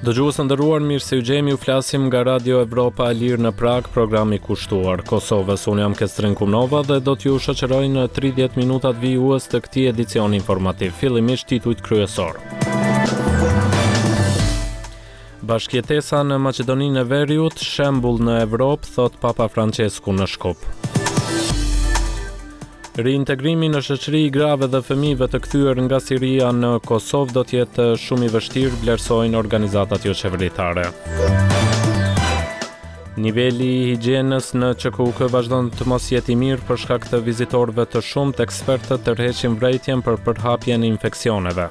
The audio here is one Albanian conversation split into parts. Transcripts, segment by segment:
Dëgjues të nderuar, mirë se u gjemi, u flasim nga Radio Evropa e Lirë në Prag, programi kushtuar Kosovës. Unë jam Kestrin Kumnova dhe do t'ju shoqëroj në 30 minutat vijues të këtij edicioni informativ. Fillimisht titujt kryesor. Bashkëjetesa në Maqedoninë e Veriut, shembull në Evropë, thot Papa Francesku në Shkup. Reintegrimi në shoqëri i grave dhe fëmijëve të kthyer nga Siria në Kosovë do të jetë shumë i vështirë, vlerësojnë organizatat jo qeveritare. Niveli i higjienës në QKUK vazhdon të mos jetë i mirë për shkak të vizitorëve të shumtë. Ekspertët tërheqin vërejtjen për përhapjen e infeksioneve.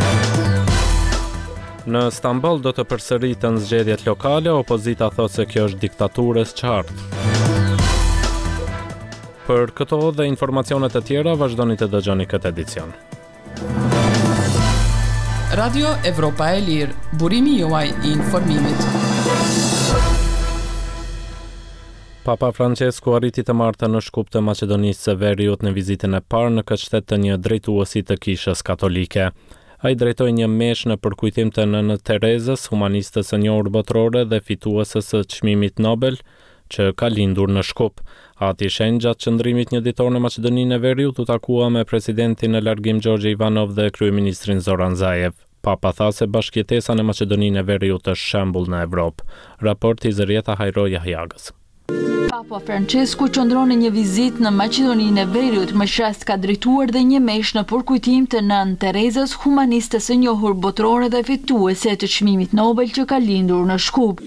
Në Stamboll do të përsëriten zgjedhjet lokale, opozita thotë se kjo është diktaturë e qartë. Për këto dhe informacionet e tjera, vazhdoni të dëgjoni këtë edicion. Radio Evropa e Lirë, burimi juaj i informimit. Papa Francesku arriti të martë në Shkup të Maqedonisë së Veriut në vizitën e parë në këtë shtet të një drejtuesi të kishës katolike. Ai drejtoi një meshë në përkujtim të nënë Terezës, humanistës së njohur botërore dhe fituesës së çmimit Nobel, që ka lindur në Shkup. Ati shenjë gjatë qëndrimit një ditor në Maqedoninë e Veriut u takua me presidentin në largim Gjorgje Ivanov dhe kryeministrin Zoran Zaev. Papa tha se bashkëjetesa në Maqedoninë e Veriut është shembull në Evropë. Raporti Zërieta Hajro Jahjagës. Papa Francesku qëndron në një vizitë në Maqedoninë e Veriut, më shrast ka drejtuar dhe një meshë në përkujtim të nënë Terezës, humanistës së njohur botërore dhe fituese të çmimit Nobel që ka lindur në Shkup.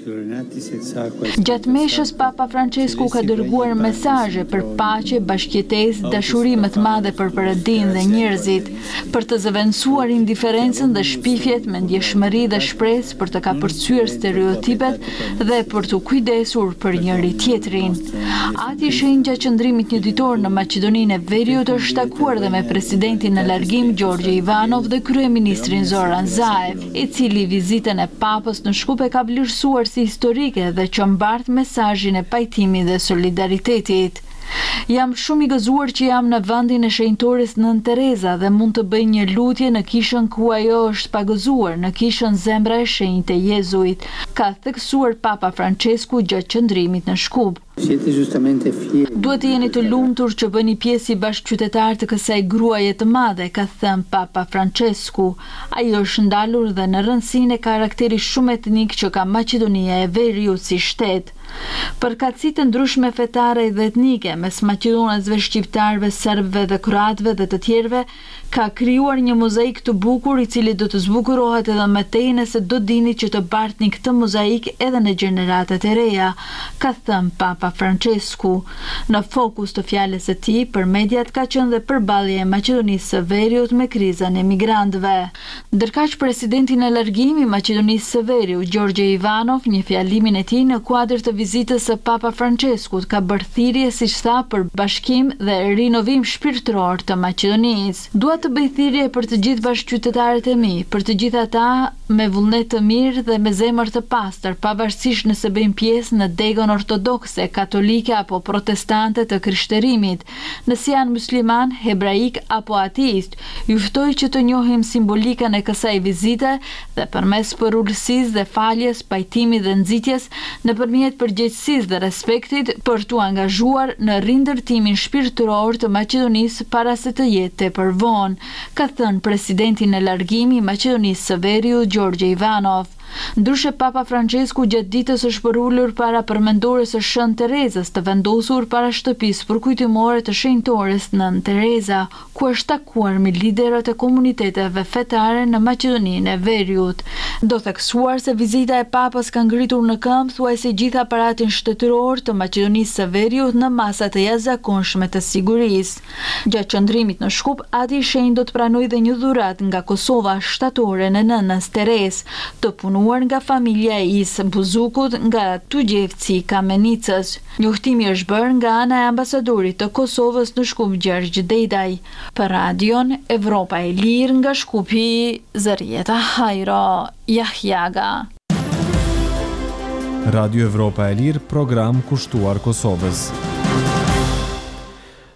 Gjatë meshës, Papa Francesku ka dërguar mesazhe për paqe, bashkëjetesë, dashuri më të madhe për perëndin dhe njerëzit, për të zëvendësuar indiferencën dhe shpifjet me ndjeshmëri dhe shpresë, për të kapërcyer stereotipet dhe për të kujdesur për njëri tjetrin. Ati shenjë gjatë qëndrimit një ditor në Maqedoninë e Veriut është takuar dhe me presidentin në largim Gjorgje Ivanov dhe kryeministrin Zoran Zaev, i cili vizitën e papës në Shkup e ka vlerësuar si historike dhe që mbart mesazhin e pajtimit dhe solidaritetit. Jam shumë i gëzuar që jam në vendin e shenjtores Nën Tereza dhe mund të bëj një lutje në kishën ku ajo është pagëzuar, në kishën Zemra e Shenjtë e Jezuit, ka theksuar Papa Francesku gjatë qëndrimit në Shkup. Duhet të jeni të lumtur që bëni pjesë i bashkëqytetar të kësaj gruaje të madhe, ka thënë Papa Francesku. Ai është ndalur dhe në rëndësinë e karakterit shumë etnik që ka Maqedonia e Veriut si shtet. Përkatësitë ndryshme fetare dhe etnike mes maqedonësve, shqiptarëve, serbëve dhe kroatëve dhe të tjerëve ka krijuar një mozaik të bukur i cili do të zbukurohet edhe më tej nëse do dini që të bartni këtë mozaik edhe në gjeneratat e reja, ka thënë Papa Francesku. Në fokus të fjalës së tij për mediat ka qenë dhe përballja e Maqedonisë së Veriut me krizën e migrantëve. Ndërkaq presidenti në largim i Maqedonisë së Veriut, Gjorgje Ivanov, një fjalimin e tij në kuadër të vizitës së Papa Franceskut, ka bërë thirrje, siç tha, për bashkim dhe rinovim shpirtëror të Maqedonisë. Dua të bëj thirrje për të gjithë bashkëqytetarët e mi, për të gjithë ata me vullnet të mirë dhe me zemër të pastër, pavarësisht nëse bëjmë pjesë në degën ortodokse, katolike apo protestante të krishterimit, nëse janë musliman, hebraik apo ateist. Ju ftoj që të njohim simbolikën e kësaj vizite dhe përmes përullësisë dhe faljes, pajtimit dhe nxitjes nëpërmjet përgjegjësisë dhe respektit për t'u angazhuar në rindërtimin shpirtëror të Maqedonisë para se të jetë tepër vonë, ka thënë presidenti në largim i Maqedonisë së Veriut, Gjorgje Ivanov. Ndryshe Papa Francesku gjatë ditës është përullur para përmendores së Shën Terezës, të vendosur para shtëpisë përkujtimore të shenjtores Nën Tereza, ku është takuar me liderët e komuniteteve fetare në Maqedoninë e Veriut. Do theksuar se vizita e Papës ka ngritur në këmbë thuajse gjithë aparatin shtetëror të Maqedonisë së Veriut në masa të jashtëzakonshme të sigurisë. Gjatë qëndrimit në Shkup, ati shenjtë do të pranojë dhe një dhuratë nga Kosova shtatore në nënës Terezë, të punuar nga familja e Isë Buzukut nga Tugjevci Kamenicës. Njoftimi është bërë nga ana e ambasadorit të Kosovës në Shkup Gjergj Dedaj. Për Radion Evropa e Lirë nga Shkupi, Zërieta Hajro Jahjaga. Radio Evropa e Lirë, program kushtuar Kosovës.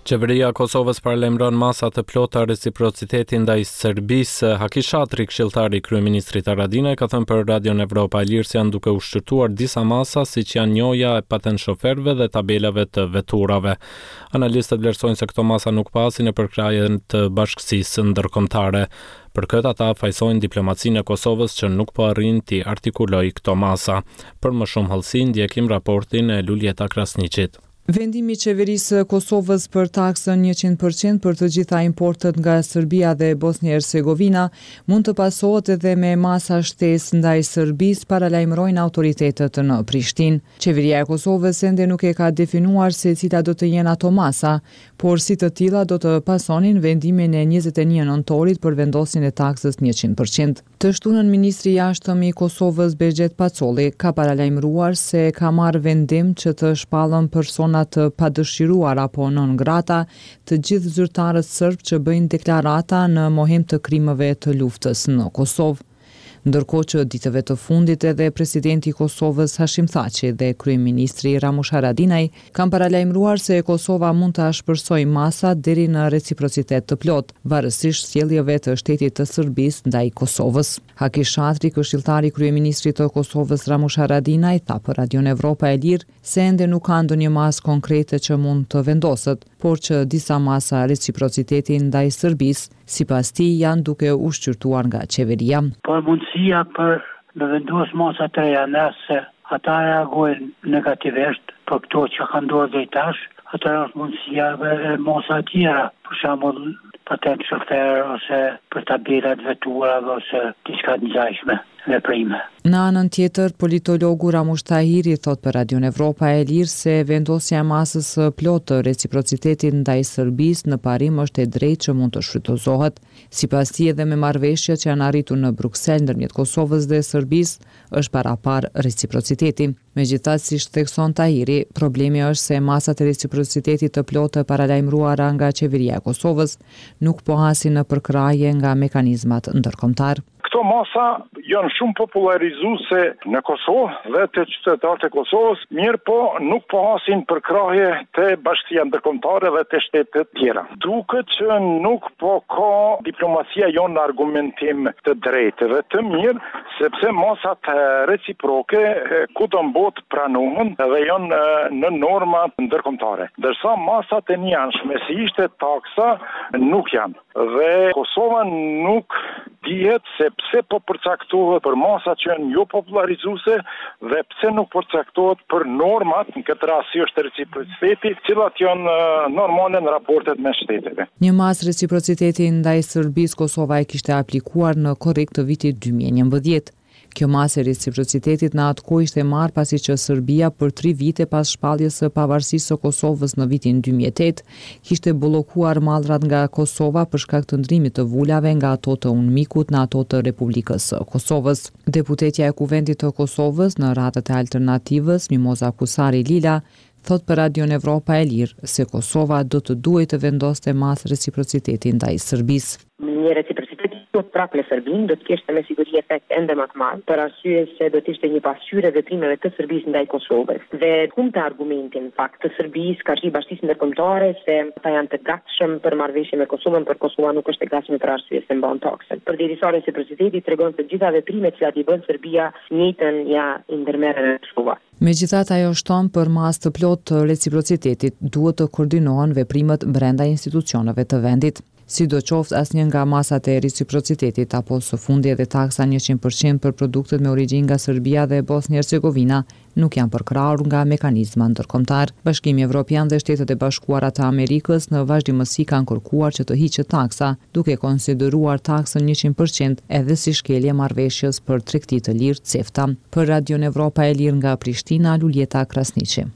Qeveria e Kosovës paralajmëron masa të plota reciprociteti ndaj Serbisë. Haki Shatri, këshilltari i kryeministrit Haradinaj, ka thënë për Radion Evropa e Lirë se janë duke ushqyrtuar disa masa, siç janë njoja e patent shoferëve dhe tabelave të veturave. Analistët vlerësojnë se këto masa nuk pasin në përkrahjen të bashkësisë ndërkombëtare. Për këtë ata fajsojnë diplomacinë e Kosovës që nuk po arrin t'i artikulojë këto masa. Për më shumë hollësi ndjekim raportin e Luljeta Krasniqit. Vendimi i qeverisë Kosovës për taksën 100% për të gjitha importet nga Serbia dhe Bosnia-Hercegovina mund të pasohet edhe me masa shtesë ndaj Serbisë, paralajmërojnë autoritetet në Prishtinë. Qeveria e Kosovës ende nuk e ka definuar se cila do të jenë ato masa, por si të tilla do të pasonin vendimin e 21 nëntorit për vendosjen e taksës 100%. Të shtunën ministri i jashtëm i Kosovës Begjet Pacolli ka paralajmëruar se ka marrë vendim që të shpallën persona të padëshiruar apo non grata të gjithë zyrtarët serb që bëjnë deklarata në mohim të krimeve të luftës në Kosovë. Ndërkohë që ditëve të fundit edhe presidenti i Kosovës Hashim Thaçi dhe kryeministri Ramush Haradinaj kanë paralajmëruar se Kosova mund të ashpërsojë masa deri në reciprocitet të plot, varësisht sjelljeve të shtetit të Serbisë ndaj Kosovës. Haki Shatri, këshilltari i kryeministrit të Kosovës Ramush Haradinaj, tha për Radion Evropa e Lirë se ende nuk ka ndonjë masë konkrete që mund të vendoset, por që disa masa reciprociteti ndaj Serbisë sipas tij janë duke u shqyrtuar nga qeveria. Por mundësia për me vendos masa të reja nëse ata reagojnë negativisht për këto që ka ndodhur deri tash, atëherë është mundësia e masa tjera, për shembull patent shofer ose për tabelat veturave ose diçka të ngjashme veprime. Në anën tjetër, politologu Ramush Tahiri thot për Radion Evropa e Lirë se vendosja e masës së plotë të reciprocitetit ndaj Serbisë në parim është e drejtë që mund të shfrytëzohet. Sipas tij edhe me marrëveshjet që janë arritur në Bruksel ndërmjet Kosovës dhe Serbisë është parapar reciprociteti. Megjithatë, siç thekson Tahiri, problemi është se masat e reciprocitetit të plotë të paralajmëruara nga qeveria e Kosovës nuk po hasin në përkrahje nga mekanizmat ndërkombëtar. Këto masa janë shumë popularizuese në Kosovë dhe të qytetarët e Kosovës, mirë po nuk po hasin përkrahje të bashkia ndërkombëtare dhe të shtetet tjera. Duket që nuk po ka diplomacia jonë në argumentim të drejtë dhe të mirë, sepse masat reciproke kudo në botë pranohen dhe janë në norma ndërkombëtare. Ndërsa masat e njanshme, si ishte taksa, nuk janë. Dhe Kosova nuk dihet se pse po përcaktohet për masat që janë jo popularizuese dhe pse nuk përcaktohet për normat, në këtë rast si është reciprociteti, cilat janë normale në raportet me shteteve. Një mas reciprociteti ndaj Serbisë Kosova e kishte aplikuar në korrik të vitit 2011. Kjo masë e reciprocitetit në atë kohë ishte marrë pasi që Serbia për 3 vite pas shpalljes së pavarësisë së Kosovës në vitin 2008 kishte bllokuar mallrat nga Kosova për shkak të ndrimit të vulave nga ato të UNMIK-ut në ato të Republikës së Kosovës. Deputetja e Kuvendit të Kosovës në Radhët e Alternativës, Mimoza Kusari Lila, thot për Radion Evropa e Lirë se Kosova do të duhet të vendoste masë reciprociteti ndaj Serbisë. Një reciprocitet prapë në Serbinë do të kishte me siguri efekt ende më të madh, për arsye se do të ishte një pasqyrë veprimeve të Serbisë ndaj Kosovës. Dhe humte argumentin fakt të Serbisë ka qenë bashkisë ndërkombëtare se ata janë të gatshëm për marrëveshje me Kosovën, por Kosova nuk është e gatshme për arsye se mban taksën. Përderisa reciprociteti tregon se gjitha veprimet që i bën Serbia njëjtën ja i ndërmerren në Kosovë. Megjithatë, ajo shton për masë të plotë të reciprocitetit duhet të koordinohen veprimet brenda institucioneve të vendit. Sidoqoftë asnjë nga masat e reciprocitetit apo së fundi edhe taksa 100% për produktet me origjinë nga Serbia dhe Bosnia-Hercegovina nuk janë përkrahur nga mekanizma ndërkombëtar. Bashkimi Evropian dhe Shtetet e Bashkuara të Amerikës në vazhdimësi kanë kërkuar që të hiqet taksa, duke konsideruar taksën 100% edhe si shkelje marrëveshjes për tregti të lirë CEFTA. Për Radion Evropa e Lirë nga Prishtina, Luljeta Krasniqi.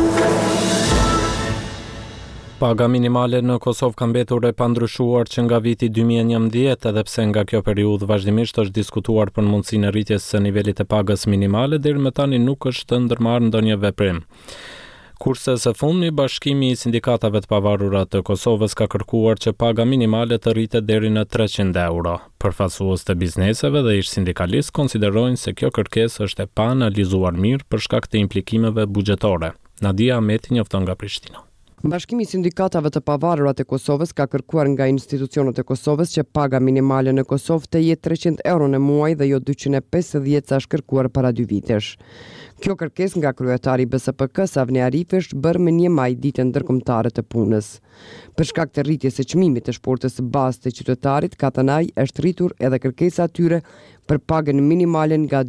Paga minimale në Kosovë ka mbetur e pandryshuar që nga viti 2011, edhe pse nga kjo periudhë vazhdimisht është diskutuar për mundësinë e rritjes së nivelit të pagës minimale, deri më tani nuk është ndërmarrë ndonjë veprim. Kurse së fundmi, Bashkimi i Sindikatave të Pavarura të Kosovës ka kërkuar që paga minimale të rritet deri në 300 euro. Përfaqësues të bizneseve dhe ish sindikalistë konsiderojnë se kjo kërkesë është e paanalizuar mirë për shkak të implikimeve buxhetore. Nadia Ahmeti njofton nga Prishtina. Bashkimi i sindikatave të pavarurat e Kosovës ka kërkuar nga institucionet e Kosovës që paga minimale në Kosovë të jetë 300 euro në muaj dhe jo 250 sa është kërkuar para 2 vitesh. Kjo kërkesë nga kryetari i BSPK Savni Arifi është bërë me 1 maj ditën ndërkombëtare të punës. Për shkak të rritjes së çmimit të shportës së bazë të qytetarit, ka thënë ai, është rritur edhe kërkesa e tyre për pagën minimale nga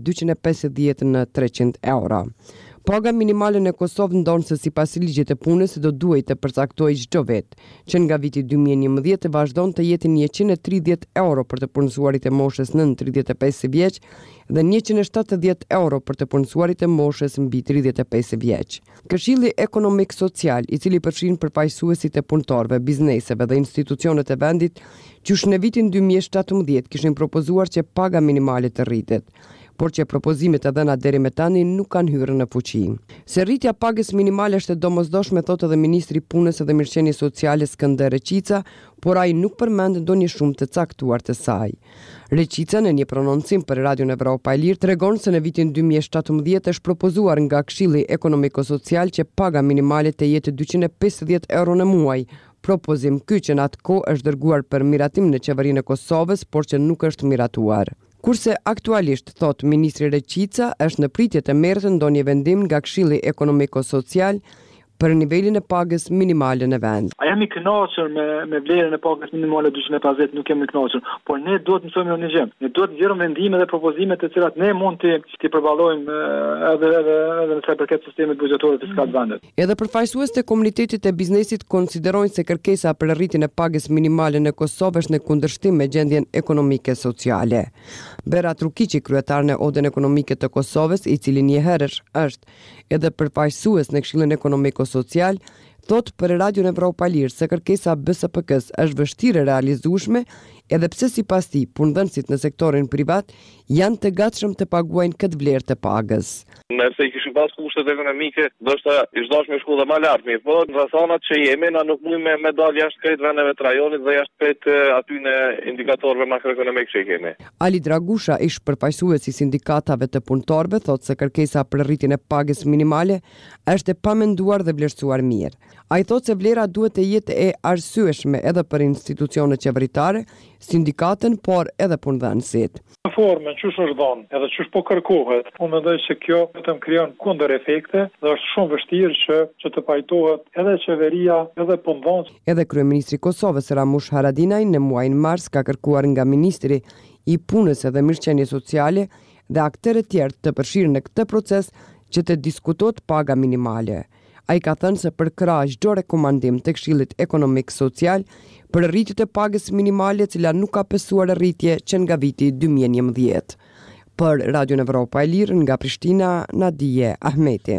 250 në 300 euro. Paga minimale në Kosovë ndonë se sipas ligjit të punës do duhet të përcaktojë çdo vit, që nga viti 2011 të vazhdon të jetë 130 euro për të punësuarit e moshës nën 35 vjeç dhe 170 euro për të punësuarit e moshës mbi 35 vjeç. Këshilli Ekonomik Social, i cili përfshin përfaqësuesit e punëtorëve, bizneseve dhe institucionet e vendit, qysh në vitin 2017 kishin propozuar që paga minimale të rritet, por që propozimet e dhëna deri me tani nuk kanë hyrë në fuqi. Se rritja pagës minimale është e domosdoshme, thotë edhe Ministri i Punës dhe Mirëqenies Sociale Skënder Reqica, por ai nuk përmend ndonjë shumë të caktuar të saj. Reqica në një prononcim për Radion Evropa e Lirë tregon se në vitin 2017 është propozuar nga Këshilli Ekonomiko-Social që paga minimale të jetë 250 euro në muaj. Propozim ky që në atë kohë është dërguar për miratim në qeverinë e Kosovës, por që nuk është miratuar. Kurse aktualisht, thot Ministri Reqica, është në pritje të merret ndonjë vendim nga Këshilli Ekonomiko-Social për nivelin e pagës minimale në vend. A jam i kënaqur me vlerën e pagës minimale 250, nuk jam i kënaqur, por ne duhet të mësojmë një gjë. Ne duhet të nxjerrim vendime dhe propozime të cilat ne mund të përballojmë edhe në sa i përket sistemit bugjetor fiskal të vendit. Edhe përfaqësuesit e komunitetit e biznesit konsiderojnë se kërkesa për rritjen e pagës minimale në Kosovë është në kundërshtim me gjendjen ekonomike sociale. Berat Rukiqi, kryetari i Odën Ekonomike të Kosovës, i cili një herësh është edhe përfaqësues në Këshillin Ekonomiko-Social, thot për Radion Evropa e Lirë se kërkesa BSPK-s është vështirë realizueshme, edhe pse sipas tij punëdhënësit në sektorin privat janë të gatshëm të paguajnë këtë vlerë të pagës. Nëse i kishim pas kushtet ekonomike, ndoshta ish dashur me shkolla më lart, po në rrethonat që jemi na nuk mundem me dal jashtë këtij vendeve të rajonit dhe jashtë këtij aty në indikatorëve makroekonomik që kemi. Ali Dragusha, ish përfaqësues i sindikatave të punëtorëve, thotë se kërkesa për rritjen e pagës minimale është e pamenduar dhe vlerësuar mirë. Ai thotë se vlera duhet të jetë e arsyeshme edhe për institucionet qeveritare, sindikatën, por edhe punëdhënësit. Në formën çu është dhënë, edhe çu po kërkohet, unë mendoj se kjo vetëm krijon kundër efekte dhe është shumë vështirë që të pajtohet edhe qeveria, edhe punëdhënësit. Edhe kryeministri i Kosovës Ramush Haradinaj në muajin mars ka kërkuar nga ministri i Punës dhe Mirëqenies Sociale dhe aktorë të tjerë të përfshirë në këtë proces që të diskutohet paga minimale. Ai ka thënë se përkrah çdo rekomandim të Këshillit Ekonomik Social për rritjet e pagës minimale, e cila nuk ka pësuar rritje që nga viti 2011. Për Radion Evropa e Lirë nga Prishtina, Nadije Ahmeti.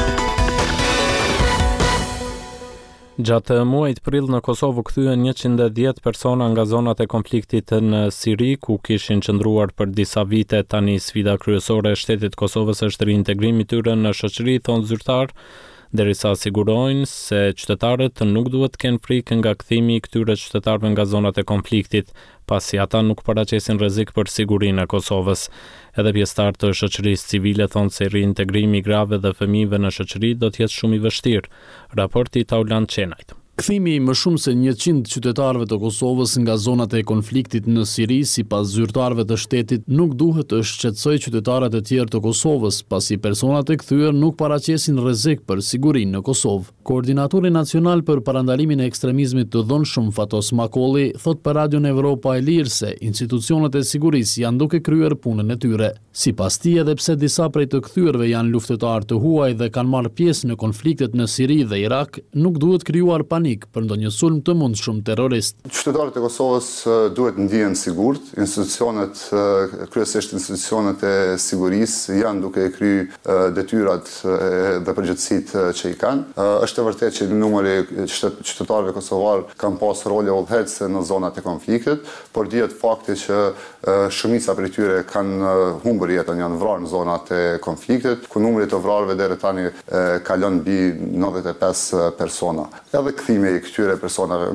Gjatë muajit prill në Kosovë kthyen 110 persona nga zonat e konfliktit në Siri, ku kishin qëndruar për disa vite. Tani sfida kryesore e shtetit Kosovës është reintegrimi i tyre në shoqëri, thonë zyrtar, derisa sigurojnë se qytetarët nuk duhet të kenë frikë nga kthimi i këtyre qytetarëve nga zonat e konfliktit, pasi ata nuk paraqesin rrezik për sigurinë e Kosovës. Edhe pjesëtarët të shoqërisë civile thonë se reintegrimi i grave dhe fëmijëve në shoqëri do të jetë shumë i vështirë. Raporti Tauland Çenajt. Kthimi i më shumë se 100 qytetarëve të Kosovës nga zonat e konfliktit në Siri, sipas zyrtarëve të shtetit, nuk duhet të shqetësojë qytetarët e tjerë të Kosovës, pasi personat e kthyer nuk paraqesin rrezik për sigurinë në Kosovë. Koordinatori nacional për parandalimin e ekstremizmit të dhunshëm Fatos Makolli thot për Radion Evropa e Lirë se institucionet e sigurisë janë duke kryer punën e tyre. Sipas tij, edhe pse disa prej të kthyrëve janë luftëtarë të huaj dhe kanë marrë pjesë në konfliktet në Siri dhe Irak, nuk duhet krijuar panik për ndonjë sulm të mundshëm terrorist. Qytetarët e Kosovës duhet ndihen sigurt, institucionet, kryesisht institucionet e sigurisë janë duke kryer detyrat dhe përgjegjësitë që i kanë. Është e vërtetë që numri qytetarëve kosovar kanë pas role udhëheqëse në zonat e konfliktit, por dihet fakti që shumica prej tyre kanë humbur jetën, janë vrarë në zonat e konfliktit, ku numri të vrarëve deri tani kalon mbi 95 persona. Edhe kthimi kthimi i këtyre personave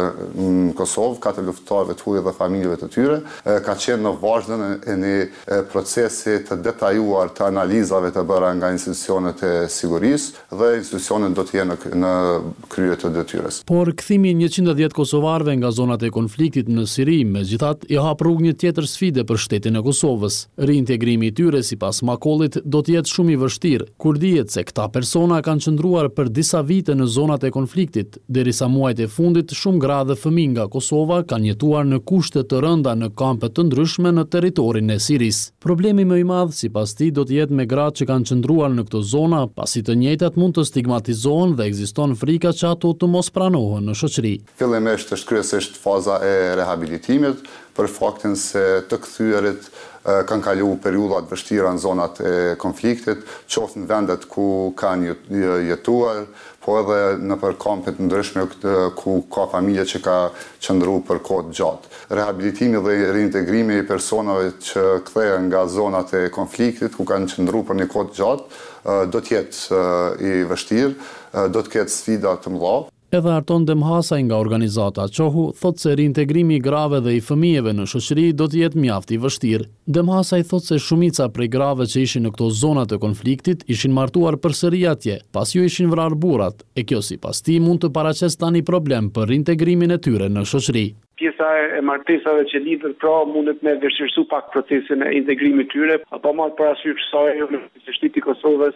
në Kosovë, 4 luftëtarëve të huaj dhe familjeve të tyre, ka qenë në vazhdën e një procesi të detajuar të analizave të bëra nga institucionet e sigurisë dhe institucionet do të jenë në krye të detyres. Por kthimi 110 kosovarëve nga zonat e konfliktit në Siri, megjithatë, i hap rrugë një tjetër sfide për shtetin e Kosovës. Reintegrimi i tyre sipas Makollit do të jetë shumë i vështirë, kur dihet se këta persona kanë qëndruar për disa vite në zonat e konfliktit, derisa muajt e fundit shumë gra dhe fëmijë nga Kosova kanë jetuar në kushte të rënda në kampe të ndryshme në territorin e Sirisë. Problemi më i madh sipas tij do të jetë me gratë që kanë qëndruar në këto zona, pasi të njëjtat mund të stigmatizohen dhe ekziston frika që ato të mos pranohen në shoqëri. Fillimisht është kryesisht faza e rehabilitimit, për faktin se të kthyerit kanë kalu periudha të vështira në zonat e konfliktit, qoftë në vendet ku kanë jetuar, po edhe në për kampe të ndryshme ku ka familje që ka qëndru për kohë gjatë. Rehabilitimi dhe reintegrimi i personave që kthehen nga zonat e konfliktit ku kanë qëndru për një kohë gjatë do të jetë i vështirë, do të ketë sfida të mëdha. Edhe Arton Demhasaj nga organizata Qohu thot se reintegrimi i grave dhe i fëmijëve në shoqëri do të jetë mjaft i vështirë. Demhasaj thot se shumica prej grave që ishin në këto zona të konfliktit ishin martuar përsëri atje, pas ju ishin vrarë burrat, e kjo sipas tij mund të paraqes tani problem për reintegrimin e tyre në shoqëri. Pjesa e martesave që lidhet pra mundet me vështirësu pak procesin e integrimit tyre, apo marrë parasysh kësaj në shteti i Kosovës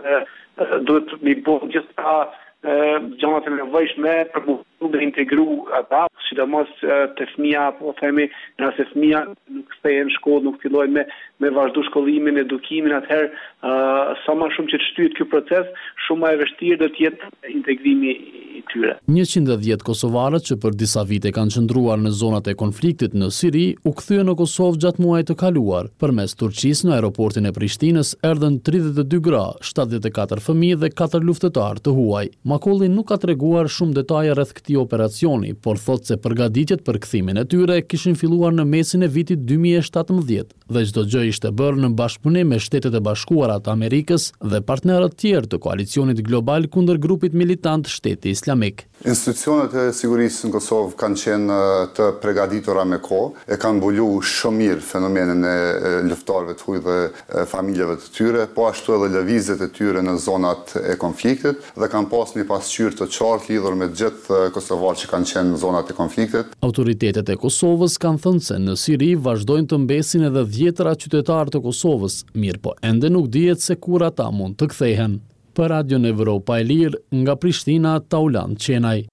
duhet mi bëj gjithë gjanat e nevojshme për të integru ata, sidomos të fëmija, po themi, nëse fëmija nuk kthehen në shkollë, nuk fillojnë me vazhdu shkollimin, edukimin, atëherë sa më shumë që të shtyhet ky proces, shumë më e vështirë do të jetë integrimi i tyre. 110 kosovarët që për disa vite kanë qëndruar në zonat e konfliktit në Siri u kthyen në Kosovë gjatë muajit të kaluar. Përmes Turqisë në aeroportin e Prishtinës erdhën 32 gra, 74 fëmijë dhe 4 luftëtar të huaj. Makolli nuk ka treguar shumë detaje rreth këtij operacioni, por thotë se përgatitjet për kthimin e tyre kishin filluar në mesin e vitit 2017 dhe çdo gjë ishte bërë në bashkëpunim me Shtetet e Bashkuara të Amerikës dhe partnerët tjerë të koalicionit global kundër grupit militant Shteti Islamik. Institucionet e sigurisë në Kosovë kanë qenë të përgatitura me kohë, e kanë mbulu shumë mirë fenomenin e luftëtarëve të huaj dhe familjeve të tyre, po ashtu edhe lëvizjet e tyre në zonat e konfliktit dhe kanë pasur një pasqyrë të qartë lidhur me gjithë kosovarët që kanë qenë në zonat e konfliktit. Autoritetet e Kosovës kanë thënë se në Siri vazhdojnë të mbesin edhe 10 qytetarë të Kosovës, mirë po ende nuk dihet se kur ata mund të kthehen. Për Radio Evropa e Lirë, nga Prishtina, Taulan Qenaj.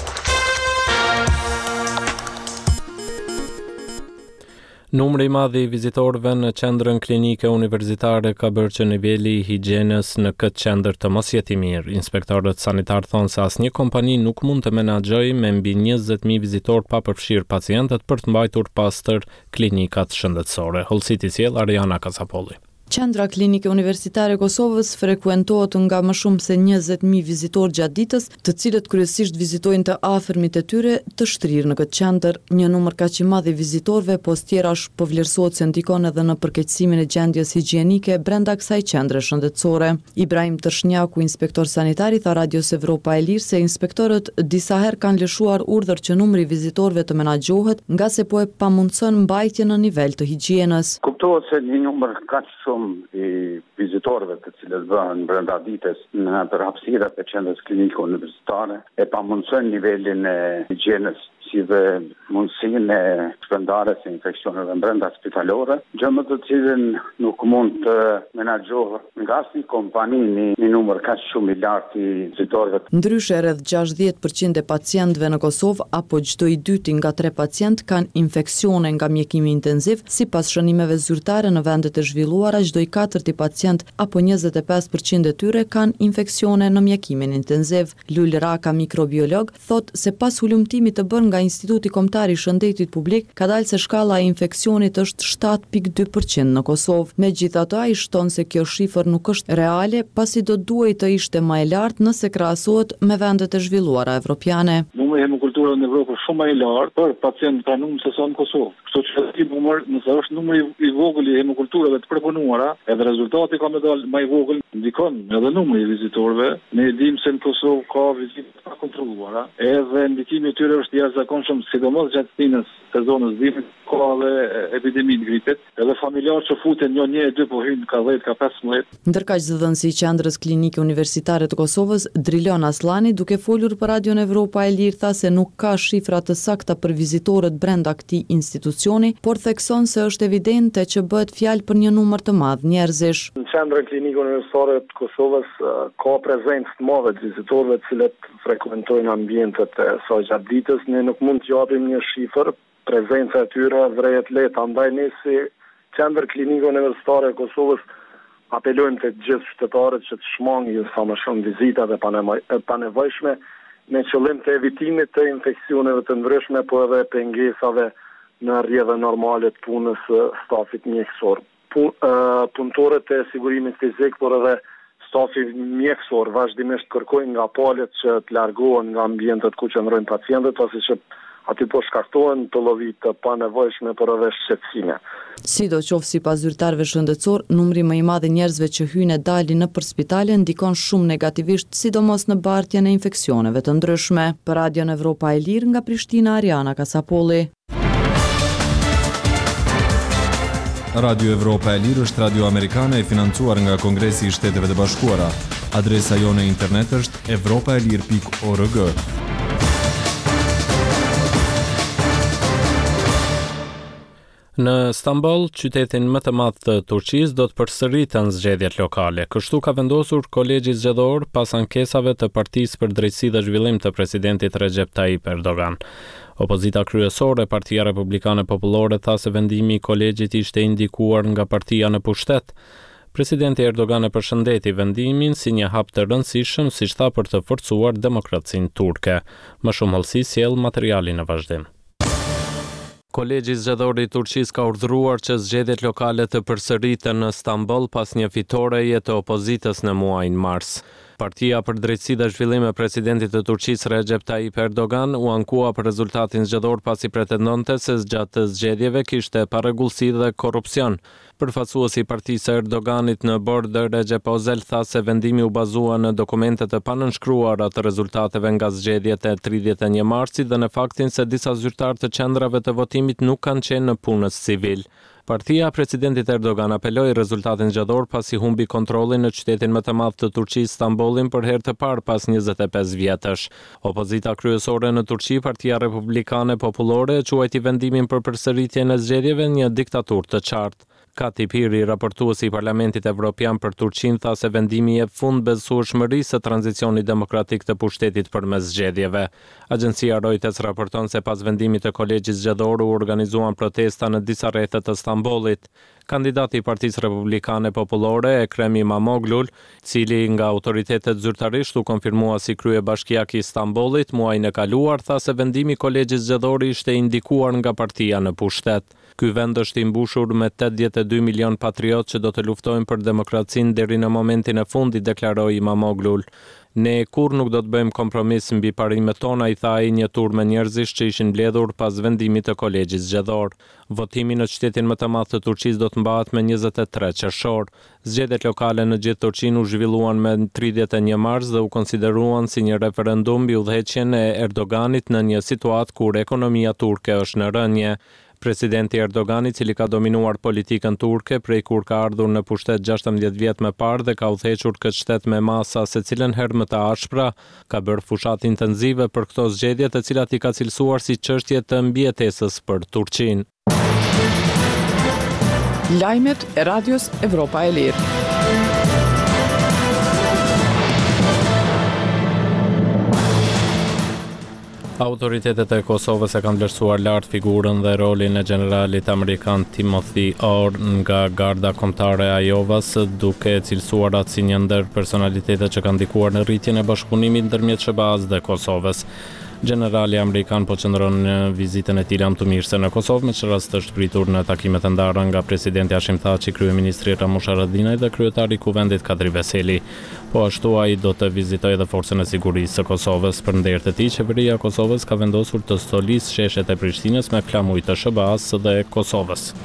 Numri i madh i vizitorëve në qendrën klinike universitare ka bërë që niveli i higjienës në këtë qendër të mos jetë i mirë. Inspektorët sanitar thonë se asnjë kompani nuk mund të menaxhojë me mbi 20.000 vizitorë pa përfshirë pacientët për të mbajtur pastër klinikat shëndetësore. Hollësiti sjell Ariana Kasapolli. Qendra Klinike Universitare e Kosovës frekuentohet nga më shumë se 20.000 vizitorë gjatë ditës, të cilët kryesisht vizitojnë të afërmit e tyre të shtrirë në këtë qendër. Një numër kaq i madh i vizitorëve, po tjerash po vlerësohet se ndikon edhe në përkeqësimin e gjendjes higjienike brenda kësaj qendre shëndetësore. Ibrahim Tërshnjaku, inspektor sanitar, i tha Radios Evropa e Lirë se inspektorët disa herë kanë lëshuar urdhër që numri i vizitorëve të menaxhohet, nga se po e pamundson mbajtjen në nivel të higjienës. Kuptohet se një numër kaq shumë i vizitorëve të cilët bëhen brenda ditës në përhapësirat e qendrës klinike universitare e pamundson nivelin e higjienës si dhe mundësinë e shpërndarjes së infeksioneve brenda spitalore, gjë më të cilën nuk mund të menaxhohet nga asnjë kompani një numër kaq shumë i lartë i vizitorëve. Ndryshe, rreth 60% e pacientëve në Kosovë apo çdo i dyti nga 3 pacient kanë infeksione nga mjekimi intenziv, sipas shënimeve zyrtare në vendet e zhvilluara çdo i 4 pacient apo 25% e tyre kanë infeksione në mjekimin intenziv. Lul Raka, mikrobiolog, thot se pas hulumtimit të bërë nga Instituti Kombëtar i Shëndetit Publik, ka dalë se shkalla e infeksionit është 7.2% në Kosovë. Megjithatë, ai shton se kjo shifër nuk është reale, pasi do duhej të ishte më e lartë nëse krahasohet me vendet e zhvilluara evropiane. Numri i hemokulturës temperatura në Evropë shumë më e lartë për pacientë pranuar se sa në Kosovë. Kështu që ti numër, nëse është numri i vogël i hemokulturave të përpunuara, edhe rezultati ka më dalë më i vogël, ndikon edhe numri i vizitorëve. Ne dimë se në Kosovë ka vizita të kontrolluara, edhe ndikimi i tyre është i jashtëzakonshëm, sidomos gjatë stinës sezonës dimrit, ka edhe epidemi të gripit, edhe familjarë që futen jo 1-2 po hyjnë ka 10 ka 15. Ndërkaq zëdhënësi i Qendrës Klinike Universitare të Kosovës, Drilon Aslani, duke folur për Radion Evropa e Lirë, tha se nuk ka shifra të sakta për vizitorët brenda këtij institucioni, por thekson se është evidente që bëhet fjalë për një numër të madh njerëzish. Në Qendrën Klinike Universitare të Kosovës ka prezencë të madhe të vizitorëve të cilët frekuentojnë ambientet e saj gjatë ditës. Ne nuk mund të japim një shifër, prezenca e tyre vrehet lehtë, andaj ne si Qendër Klinike Universitare e Kosovës apelojmë të gjithë qytetarët që të shmangin sa më shumë vizita dhe panevojshme me qëllim të evitimit të infeksioneve të ndryshme, po edhe pengesave në rrjedhën normale të punës së stafit mjekësor. Punëtorët e sigurimit fizik, por edhe stafi mjekësor vazhdimisht kërkojnë nga palët që të largohen nga ambientet ku qëndrojnë pacientët, pasi që aty po shkaktohen të lloj të panevojshme por edhe shqetësime. Sidoqoftë sipas zyrtarëve shëndetësor, numri më i madh i njerëzve që hyjnë e dalin nëpër spitale ndikon shumë negativisht, sidomos në bartjen e infeksioneve të ndryshme. Për Radion Evropa e Lirë nga Prishtina, Ariana Kasapolli. Radio Evropa e Lirë është radio amerikane e financuar nga Kongresi i Shteteve të Bashkuara. Adresa jone internet është europaelir.org. Në Stamboll, qytetin më të madh të Turqisë, do të përsëriten zgjedhjet lokale. Kështu ka vendosur Kolegji Zgjedhor pas ankesave të Partisë për Drejtësi dhe Zhvillim të presidentit Recep Tayyip Erdogan. Opozita kryesore, Partia Republikane Popullore, tha se vendimi i kolegjit ishte indikuar nga partia në pushtet. Presidenti Erdogan e përshëndeti vendimin si një hap të rëndësishëm, siç tha, për të forcuar demokracinë turke. Më shumë hollësi sjell materiali në vazhdim. Kolegji Zgjedhor i Turqisë ka urdhëruar që zgjedhjet lokale të përsëriten në Stamboll pas një fitoreje të opozitës në muajin mars. Partia për Drejtësi dhe Zhvillim e presidentit të Turqisë Recep Tayyip Erdogan u ankua për rezultatin zgjedhor pasi pretendonte se gjatë të zgjedhjeve kishte parregullsi dhe korrupsion. Përfaqësuesi i partisë Erdoganit në bord Recep Ozel tha se vendimi u bazua në dokumente të panënshkruara të rezultateve nga zgjedhjet e 31 marsit dhe në faktin se disa zyrtarë të qendrave të votimit nuk kanë qenë në punës civil. Partia presidentit Erdogan apeloi rezultatin zgjedhor pasi humbi kontrollin në qytetin më të madh të Turqisë, Stambollin, për herë të parë pas 25 vjetësh. Opozita kryesore në Turqi, Partia Republikane Popullore, quajti vendimin për përsëritjen e zgjedhjeve një diktaturë të qartë. Kati Piri, raportuesi i Parlamentit Evropian për Turqinë, tha se vendimi jep fund besueshmërisë së tranzicionit demokratik të pushtetit përmes zgjedhjeve. Agjencia Reuters raporton se pas vendimit të kolegjit zgjedhor u organizuan protesta në disa rrethe të Stambollit. Kandidati i Partisë Republikane Popullore, Ekrem Imamoglu, cili nga autoritetet zyrtarisht u konfirmua si kryebashkiak i Stambollit muajin e kaluar, tha se vendimi i kolegjit zgjedhor ishte indikuar nga partia në pushtet. Ky vend është i mbushur me 82 milion patriot që do të luftojnë për demokracinë deri në momentin e fundit, deklaroi Imamoglu. Ne kur nuk do të bëjmë kompromis mbi parimet tona, i tha ai një turme njerëzish që ishin mbledhur pas vendimit të kolegjit zgjedhor. Votimi në qytetin më të madh të Turqisë do të mbahet me 23 qershor. Zgjedhjet lokale në gjithë Turqinë u zhvilluan me 31 mars dhe u konsideruan si një referendum mbi udhëheqjen e Erdoganit në një situatë kur ekonomia turke është në rënje. Presidenti Erdogan, i cili ka dominuar politikën turke prej kur ka ardhur në pushtet 16 vjet më parë dhe ka udhëhequr këtë shtet me masa secilën herë më të ashpra, ka bërë fushat intenzive për këto zgjedhje, të cilat i ka cilësuar si çështje të mbijetesës për Turqinë. Lajmet e Radios Evropa e Lirë. Autoritetet e Kosovës e kanë vlerësuar lart figurën dhe rolin e generalit amerikan Timothy Orr nga Garda Kombëtare e Ajovas, duke cilësuar atë si një ndër personalitetet që kanë ndikuar në rritjen e bashkëpunimit ndërmjet SBA-s dhe Kosovës. Generali amerikan po qëndron në vizitën e tij lamtumirëse në Kosovë, me që rast është pritur në takimet e ndara nga presidenti Hashim Thaçi, kryeministri Ramush Haradinaj dhe kryetari i kuvendit Kadri Veseli. Po ashtu ai do të vizitojë edhe forcën e sigurisë së Kosovës. Për nder të tij, qeveria e Kosovës ka vendosur të stolisë sheshet e Prishtinës me flamuj të SBA-s dhe Kosovës.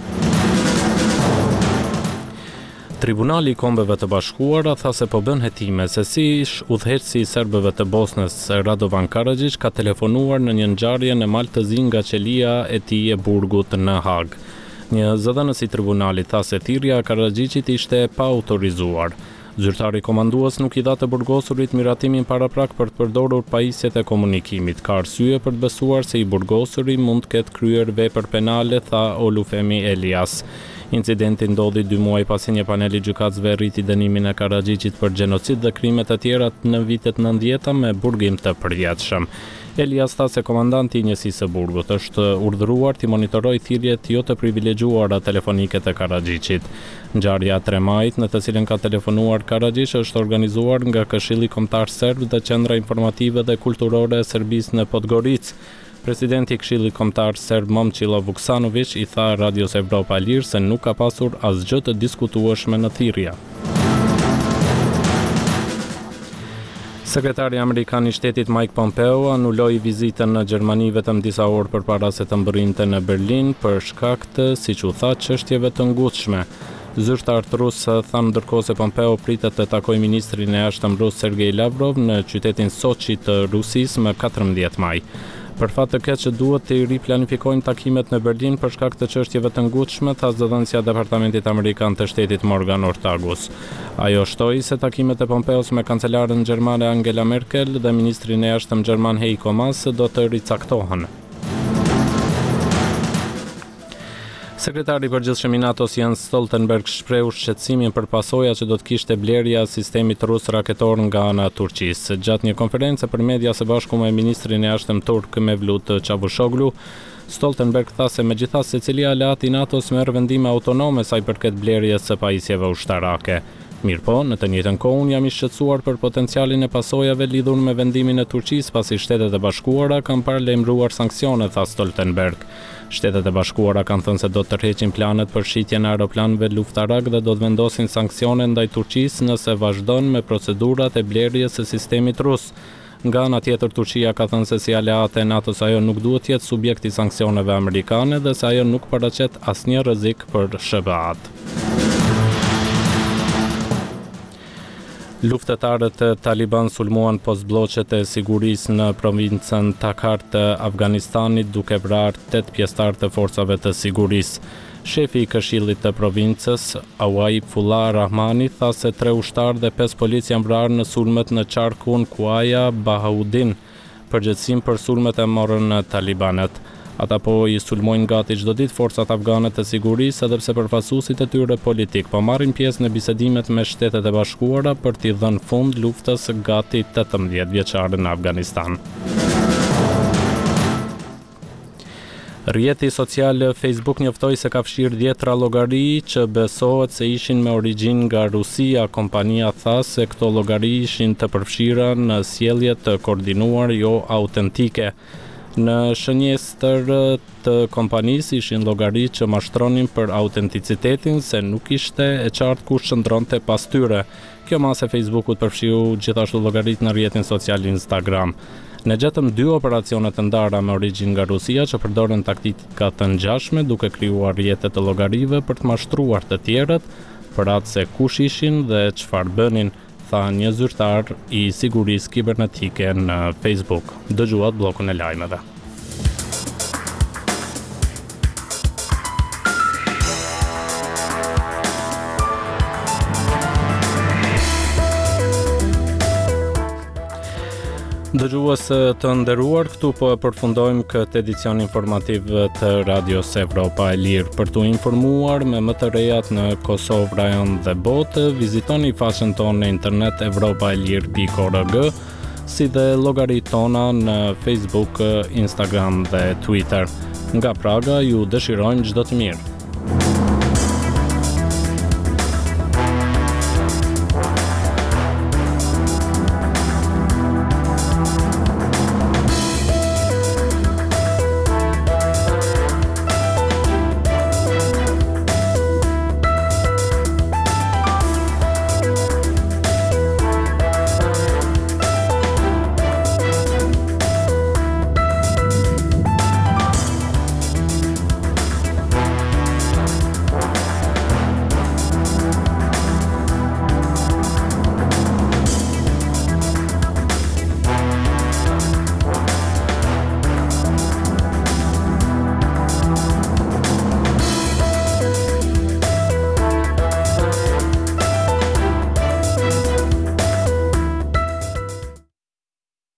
Tribunali i Kombeve të Bashkuara tha se po bën hetime se si udhëheqësi i serbëve të Bosnës Radovan Karadžić ka telefonuar në një ngjarje në mal të zi nga qelia e tij e burgut në Hag. Një zëdhënës i tribunalit tha se thirrja e Karadžićit ishte pa autorizuar. Zyrtari komandues nuk i dha të burgosurit miratimin paraprak për të përdorur pajisjet e komunikimit. Ka arsye për të besuar se i burgosuri mund të ketë kryer vepër penale, tha Olufemi Elias. Incidenti ndodhi 2 muaj pasi një panel i gjykatësve rriti dënimin e Karadžićit për gjenocid dhe krime të tjera në vitet 90 me burgim të përjetshëm. Elias tha se komandanti i njësisë së burgut është urdhëruar të monitorojë thirrjet jo të privilegjuara telefonike të Karadžićit. Ngjarja 3 majit, në të cilën ka telefonuar Karadžić, është organizuar nga Këshilli Kombëtar Serb dhe Qendra Informative dhe Kulturore e Serbisë në Podgoricë. Presidenti i Këshillit Kombëtar Serb Momčilo Vuksanović i tha Radios Evropa e Lirë se nuk ka pasur asgjë të diskutueshme në thirrje. Sekretari amerikan i shtetit Mike Pompeo anuloi vizitën në Gjermani vetëm disa orë përpara se të mbërrinte në Berlin për shkak të, siç u tha, çështjeve të ngutshme. Zyrtar rus thanë ndërkohë se Pompeo pritet të takojë ministrin e jashtëm rus Sergej Lavrov në qytetin Sochi të Rusisë më 14 maj. Për fat të keq që duhet të riplanifikojmë takimet në Berlin për shkak të çështjeve të ngutshme, tha zëdhënësja e Departamentit Amerikan të Shtetit Morgan Ortagus. Ajo shtoi se takimet e Pompeos me kancelaren gjermane Angela Merkel dhe ministrin e jashtëm gjerman Heiko Maas do të ricaktohen. Sekretari i përgjithshëm i NATO-s Jens Stoltenberg shprehu shqetësimin për pasojat që do të kishte blerja e sistemit rus raketor nga ana e Turqisë. Gjatë një konferencë për media së bashku me ministrin e jashtëm turk Mevlut Çavuşoglu, Stoltenberg tha se megjithatë secili aleat i NATO-s merr vendime autonome sa i përket blerjes së pajisjeve ushtarake. Mirpo, në të njëjtën kohë unë jam i shqetësuar për potencialin e pasojave lidhur me vendimin e Turqisë pasi Shtetet e Bashkuara kanë paralajmëruar sanksione, tha Stoltenberg. Shtetet e Bashkuara kanë thënë se do të tërheqin planet për shitjen e aeroplanëve luftarak dhe do të vendosin sanksione ndaj Turqisë nëse vazhdon me procedurat e blerjes së sistemit rus. Nga ana tjetër, Turqia ka thënë se si aleate e NATO-s ajo nuk duhet të jetë subjekt i sanksioneve amerikane dhe se ajo nuk paraqet asnjë rrezik për SBA-t. Luftetarët e Taliban sulmuan postbllokët e sigurisë në provincën Takhar të Afganistanit duke vrarë 8 pjesëtar të forcave të sigurisë. Shefi i këshillit të provincës, Awai Fullah Rahmani, tha se 3 ushtarë dhe 5 polic janë vrarë në sulmet në qarkun Kuaya Bahaudin. Përgjegjësinë për sulmet e morën talibanët. Ata po i sulmojnë gati çdo ditë forcat afgane të sigurisë, edhe pse përfaqësuesit e tyre politik po marrin pjesë në bisedimet me Shtetet e Bashkuara për t'i dhënë fund luftës gati 18 vjeçare në Afganistan. Rrjeti social Facebook njoftoi se ka fshirë 10 llogari që besohet se ishin me origjinë nga Rusia. Kompania tha se këto llogari ishin të përfshira në sjellje të koordinuar jo autentike. Në shënjestër të kompanisë ishin llogari që mashtronin për autenticitetin se nuk ishte e qartë kush qëndronte pas tyre. Kjo masë e Facebookut përfshiu gjithashtu llogaritë në rrjetin social Instagram. Ne gjetëm 2 operacione të ndara me origjinë nga Rusia që përdoren taktika të ngjashme duke krijuar rrjete të llogarive për të mashtruar të tjerët për atë se kush ishin dhe çfarë bënin, tha një zyrtar i sigurisë kibernetike në Facebook. Dëgjuat bllokun e lajmeve. Dëgjues të nderuar, këtu po e përfundojmë këtë edicion informativ të Radios Evropa e Lirë. Për t'u informuar me më të rejat në Kosovë, rajon dhe botë, vizitoni faqen tonë në internet europaelir.org, si dhe llogaritë tona në Facebook, Instagram dhe Twitter. Nga Praga ju dëshirojmë çdo të mirë.